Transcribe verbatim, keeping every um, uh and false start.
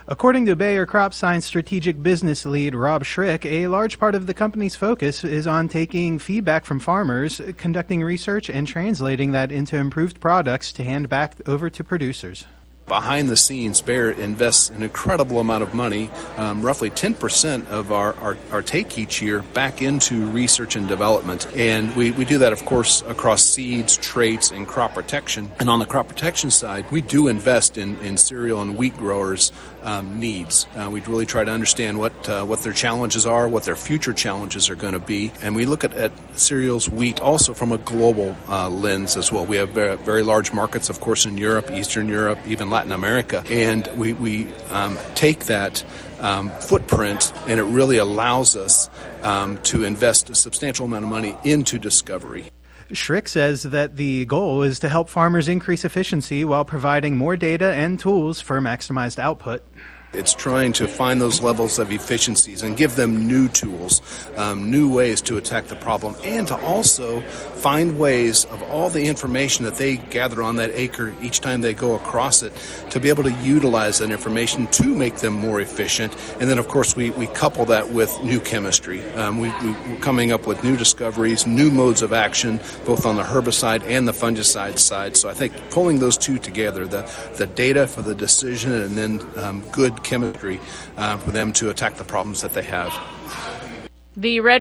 According to Bayer Crop Science strategic business lead Rob Schrick, a large part of the company's focus is on taking feedback from farmers, conducting research, and translating that into improved products to hand back over to producers. Behind the scenes, Bayer invests an incredible amount of money, um, roughly ten percent of our, our, our take each year, back into research and development. And we, we do that, of course, across seeds, traits, and crop protection. And on the crop protection side, we do invest in, in cereal and wheat growers' um, needs. Uh, we really try to understand what uh, what their challenges are, what their future challenges are going to be. And we look at, at cereals, wheat, also from a global uh, lens as well. We have very, very large markets, of course, in Europe, Eastern Europe, even Latin America, and we, we um, take that um, footprint, and it really allows us um, to invest a substantial amount of money into discovery. Schrick says that the goal is to help farmers increase efficiency while providing more data and tools for maximized output. It's trying to find those levels of efficiencies and give them new tools, um, new ways to attack the problem, and to also find ways of all the information that they gather on that acre each time they go across it to be able to utilize that information to make them more efficient. And then, of course, we, we couple that with new chemistry. Um, we, we, we're coming up with new discoveries, new modes of action, both on the herbicide and the fungicide side. So I think pulling those two together, the, the data for the decision and then um, good chemistry uh, for them to attack the problems that they have. The Red